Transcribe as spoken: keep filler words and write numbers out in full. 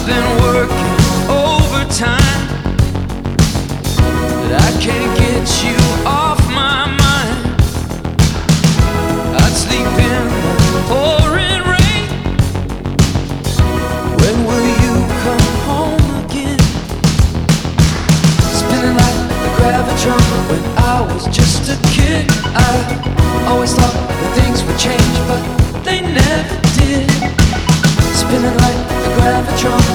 I've been working overtime, but I can't get you off my mind. I'd sleep in the pouring rain. When will you come home again? Spinning like a gravitron. When I was just a kid, I always thought that things would change, but they never did. Spinning like a gravitron.